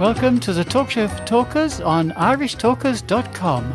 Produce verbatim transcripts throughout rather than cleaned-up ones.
Welcome to the Talk Show for Talkers on irish talkers dot com.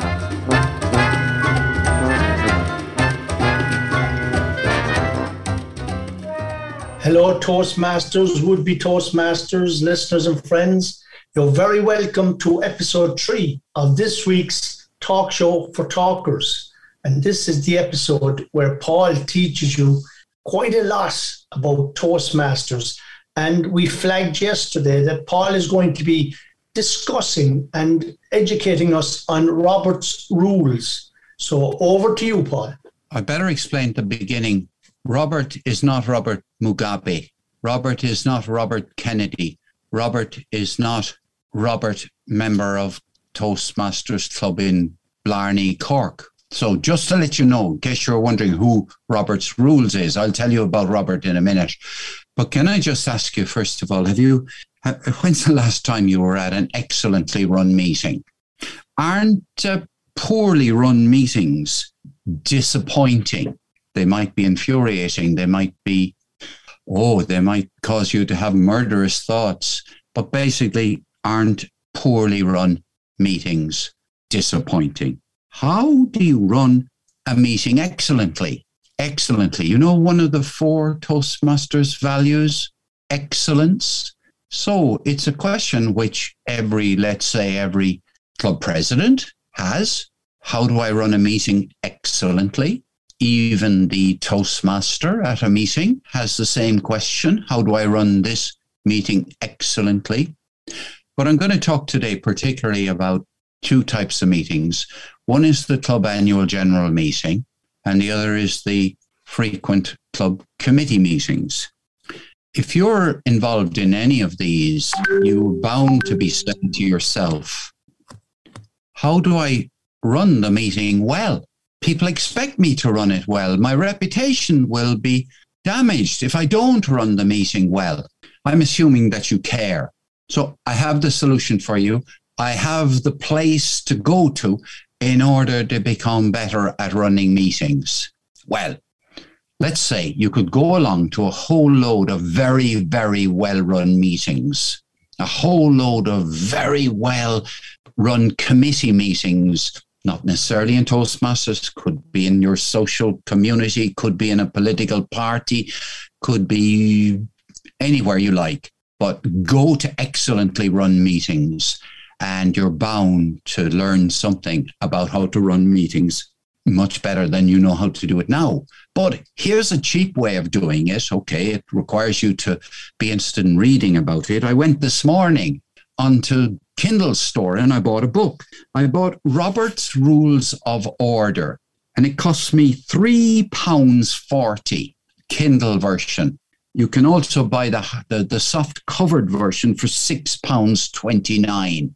Hello, Toastmasters, would-be Toastmasters, listeners and friends. You're very welcome to episode three of this week's Talk Show for Talkers. And this is the episode where Paul teaches you quite a lot about Toastmasters. And we flagged yesterday that Paul is going to be discussing and educating us on Robert's rules. So over to you, Paul. I better explain at the beginning. Robert is not Robert Mugabe. Robert is not Robert Kennedy. Robert is not Robert, member of Toastmasters Club in Blarney, Cork. So just to let you know, in case you're wondering who Robert's rules is, I'll tell you about Robert in a minute. But can I just ask you, first of all, have you, when's the last time you were at an excellently run meeting? Aren't uh, poorly run meetings disappointing? They might be infuriating. They might be, oh, they might cause you to have murderous thoughts. But basically, aren't poorly run meetings disappointing? How do you run a meeting excellently? Excellently. You know, one of the four Toastmasters values, excellence. So it's a question which every, let's say, every club president has. How do I run a meeting excellently? Even the Toastmaster at a meeting has the same question. How do I run this meeting excellently? But I'm going to talk today particularly about two types of meetings. One is the club annual general meeting, and the other is the frequent club committee meetings. If you're involved in any of these, you're bound to be saying to yourself, how do I run the meeting well? People expect me to run it well. My reputation will be damaged if I don't run the meeting well. I'm assuming that you care. So I have the solution for you. I have the place to go to in order to become better at running meetings. Well, let's say you could go along to a whole load of very, very well-run meetings, a whole load of very well-run committee meetings, not necessarily in Toastmasters, could be in your social community, could be in a political party, could be anywhere you like, but go to excellently run meetings and you're bound to learn something about how to run meetings much better than you know how to do it now. But here's a cheap way of doing it. Okay, it requires you to be interested in reading about it. I went this morning onto Kindle store and I bought a book. I bought Robert's Rules of Order and it cost me three pounds forty, Kindle version. You can also buy the, the, the soft covered version for six pounds twenty-nine.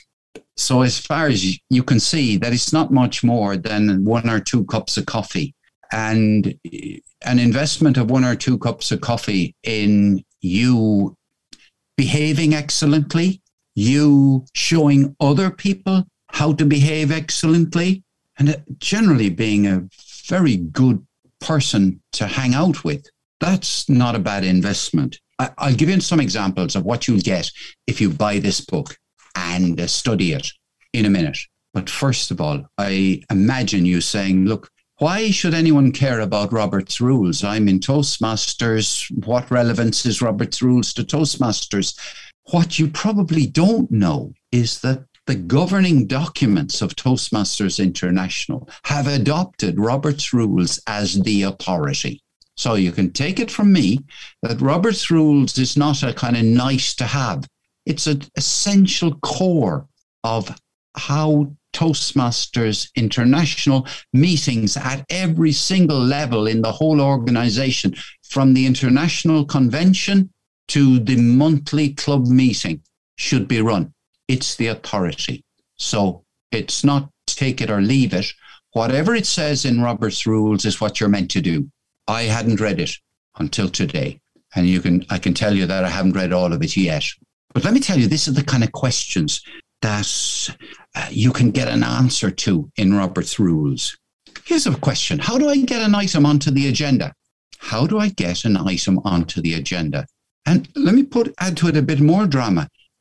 So as far as you can see, that it's not much more than one or two cups of coffee. And an investment of one or two cups of coffee in you behaving excellently, you showing other people how to behave excellently, and generally being a very good person to hang out with. That's not a bad investment. I, I'll give you some examples of what you'll get if you buy this book and uh, study it in a minute. But first of all, I imagine you saying, look, why should anyone care about Robert's rules? I'm in Toastmasters. What relevance is Robert's rules to Toastmasters? What you probably don't know is that the governing documents of Toastmasters International have adopted Robert's rules as the authority. So you can take it from me that Robert's rules is not a kind of nice to have. It's an essential core of how Toastmasters International meetings at every single level in the whole organization, from the international convention to the monthly club meeting, should be run. It's the authority. So it's not take it or leave it. Whatever it says in Robert's rules is what you're meant to do. I hadn't read it until today. And you can, I can tell you that I haven't read all of it yet. But let me tell you, this is the kind of questions that uh, you can get an answer to in Robert's rules. Here's a question. How do I get an item onto the agenda? How do I get an item onto the agenda? And let me put add to it a bit more drama.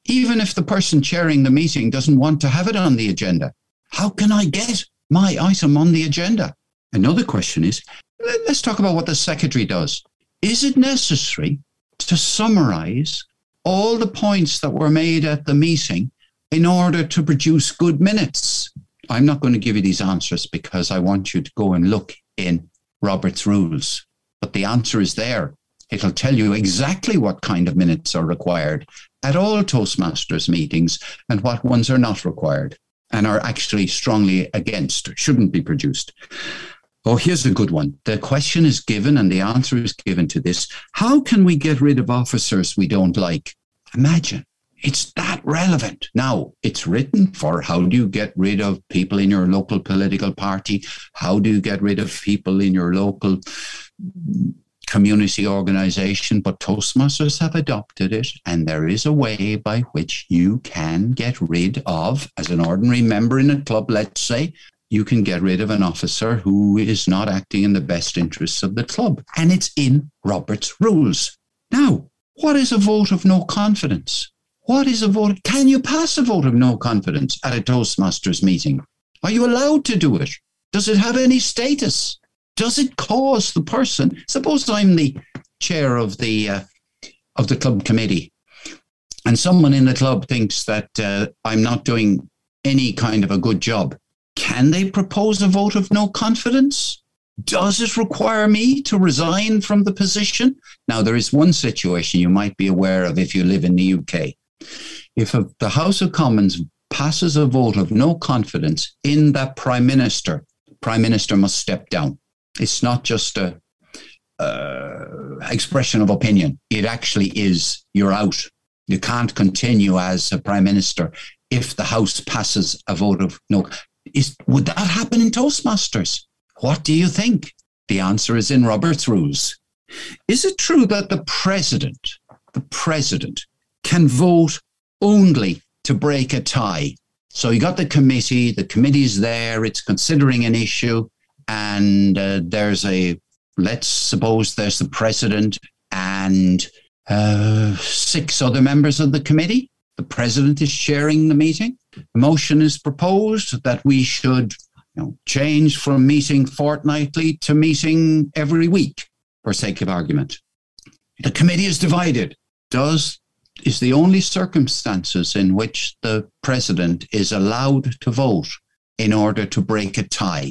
even if the person chairing the meeting doesn't want to have it on the agenda? How can I get my item on the agenda? Another question is, let's talk about what the secretary does. Is it necessary to summarize all the points that were made at the meeting in order to produce good minutes? I'm not going to give you these answers because I want you to go and look in Robert's rules. But the answer is there. It'll tell you exactly what kind of minutes are required at all Toastmasters meetings and what ones are not required and are actually strongly against, shouldn't be produced. Oh, here's a good one. The question is given and the answer is given to this. How can we get rid of officers we don't like? Imagine. It's that relevant. Now, it's written for how do you get rid of people in your local political party? How do you get rid of people in your local community organization? But Toastmasters have adopted it, and there is a way by which you can get rid of, as an ordinary member in a club, let's say, you can get rid of an officer who is not acting in the best interests of the club. And it's in Robert's rules. Now, what is a vote of no confidence? What is a vote? Can you pass a vote of no confidence at a Toastmasters meeting? Are you allowed to do it? Does it have any status? Does it cause the person? Suppose I'm the chair of the uh, of the club committee, and someone in the club thinks that uh, I'm not doing any kind of a good job. Can they propose a vote of no confidence? Does it require me to resign from the position? Now, there is one situation you might be aware of if you live in the U K. If a, the House of Commons passes a vote of no confidence in that Prime Minister, Prime Minister must step down. It's not just a uh, expression of opinion. It actually is, you're out. You can't continue as a Prime Minister if the House passes a vote of no. Is, would that happen in Toastmasters? What do you think? The answer is in Robert's rules. Is it true that the President, the President, can vote only to break a tie? So you got the committee, the committee's there, it's considering an issue, and uh, there's a, let's suppose there's the President and uh, six other members of the committee. The President is chairing the meeting. A motion is proposed that we should you know, change from meeting fortnightly to meeting every week, for sake of argument. The committee is divided. Does is the only circumstances in which the President is allowed to vote in order to break a tie.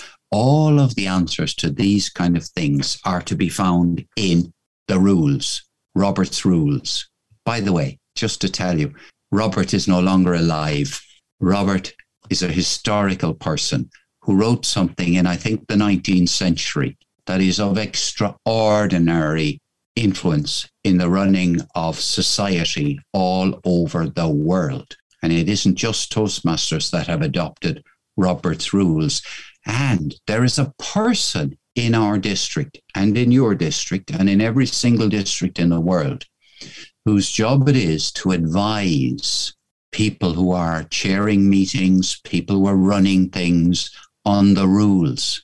All of the answers to these kind of things are to be found in the rules, Robert's rules. By the way, just to tell you, Robert is no longer alive. Robert is a historical person who wrote something in, I think, the nineteenth century that is of extraordinary influence in the running of society all over the world. And it isn't just Toastmasters that have adopted Robert's rules. And there is a person in our district and in your district and in every single district in the world whose job it is to advise people who are chairing meetings, people who are running things on the rules.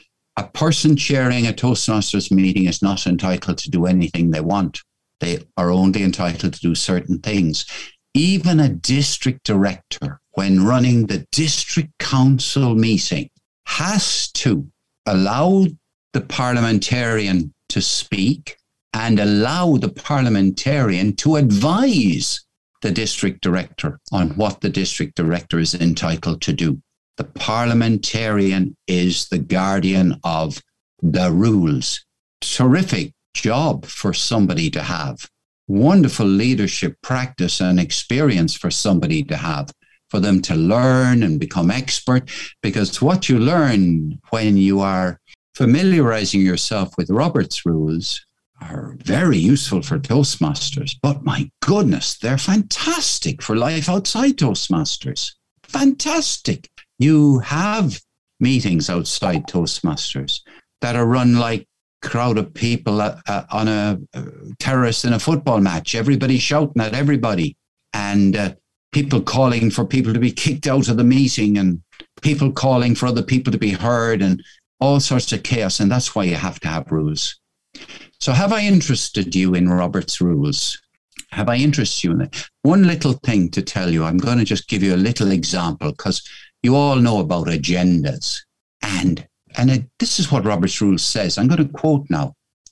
A person chairing a Toastmasters meeting is not entitled to do anything they want. They are only entitled to do certain things. Even a district director, when running the district council meeting, has to allow the parliamentarian to speak and allow the parliamentarian to advise the district director on what the district director is entitled to do. The parliamentarian is the guardian of the rules. Terrific job for somebody to have. Wonderful leadership practice and experience for somebody to have, for them to learn and become expert, because what you learn when you are familiarizing yourself with Robert's rules are very useful for Toastmasters. But my goodness, they're fantastic for life outside Toastmasters. Fantastic. You have meetings outside Toastmasters that are run like a crowd of people uh, uh, on a uh, terrace in a football match, everybody shouting at everybody, and uh, people calling for people to be kicked out of the meeting, and people calling for other people to be heard, and all sorts of chaos. And that's why you have to have rules. So have I interested you in Robert's rules? Have I interested you in it? One little thing to tell you, I'm going to just give you a little example because you all know about agendas. And, and it, this is what Robert's Rules says. I'm going to quote now.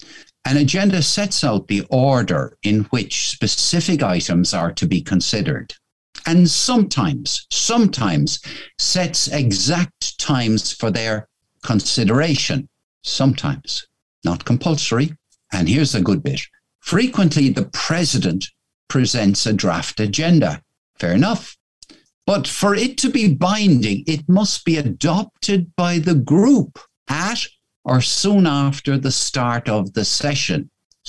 An agenda sets out the order in which specific items are to be considered. And sometimes, sometimes sets exact times for their consideration. Sometimes, not compulsory. And here's the good bit. Frequently, the president presents a draft agenda. Fair enough. But for it to be binding, it must be adopted by the group at or soon after the start of the session.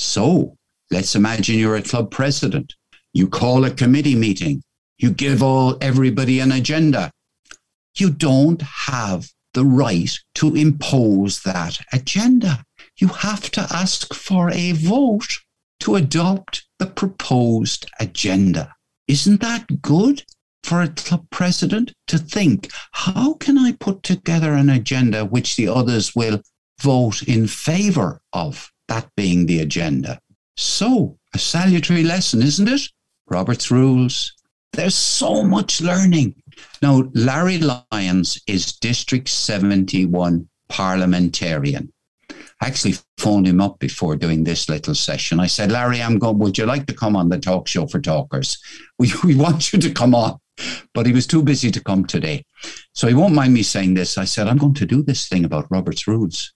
So let's imagine you're a club president. You call a committee meeting. You give all everybody an agenda. You don't have the right to impose that agenda. You have to ask for a vote to adopt the proposed agenda. Isn't that good for a club president to think, how can I put together an agenda which the others will vote in favour of, that being the agenda? So, a salutary lesson, isn't it? Robert's Rules. There's so much learning. Now, Larry Lyons is District seventy-one parliamentarian. I actually phoned him up before doing this little session. I said, Larry, I'm going, would you like to come on the Talk Show for Talkers? We, we want you to come on. But he was too busy to come today. So he won't mind me saying this. I said, I'm going to do this thing about Robert's Rules.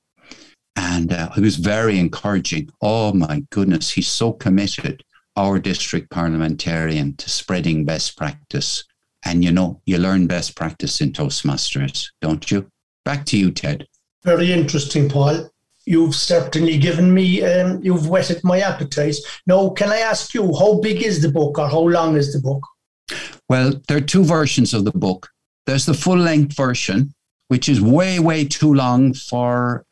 And uh, it was very encouraging. Oh, my goodness, he's so committed, our district parliamentarian, to spreading best practice. And, you know, you learn best practice in Toastmasters, don't you? Back to you, Ted. Very interesting, Paul. You've certainly given me, um, you've whetted my appetite. Now, can I ask you, how big is the book or how long is the book? Well, there are two versions of the book. There's the full-length version, which is way, way too long for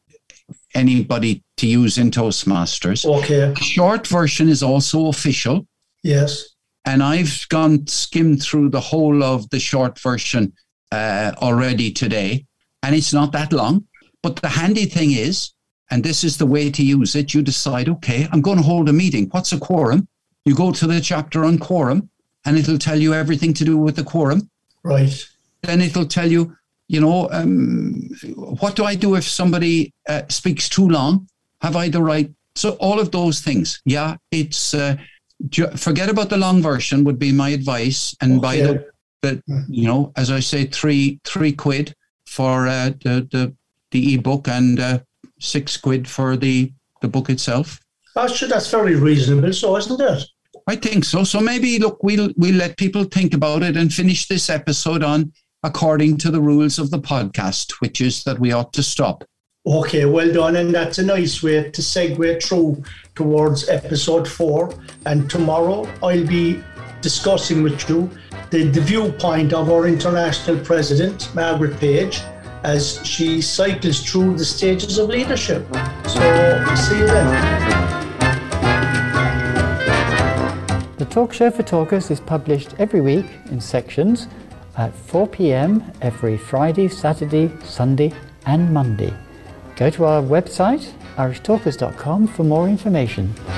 anybody to use in Toastmasters. Okay. The short version is also official. Yes. And I've gone skimmed through the whole of the short version uh, already today, and it's not that long. But the handy thing is, and this is the way to use it, you decide, okay, I'm going to hold a meeting. What's a quorum? You go to the chapter on quorum, and it'll tell you everything to do with the quorum. Right. Then it'll tell you, you know, um, what do I do if somebody uh, speaks too long? Have I the right? So all of those things. Yeah, it's, uh, ju- forget about the long version would be my advice. And Okay. buy the, the, you know, as I say, three three quid for uh, the, the, the ebook and uh, six quid for the, the book itself. Actually, that's very reasonable, so isn't it? I think so. So maybe, look, we'll we'll let people think about it and finish this episode on according to the rules of the podcast, which is that we ought to stop. Okay, well done. And that's a nice way to segue through towards episode four. And tomorrow I'll be discussing with you the, the viewpoint of our international president, Margaret Page, as she cycles through the stages of leadership. So, see you then. The Talk Show for Talkers is published every week in sections at four p.m. every Friday, Saturday, Sunday and Monday. Go to our website, irish talkers dot com, for more information.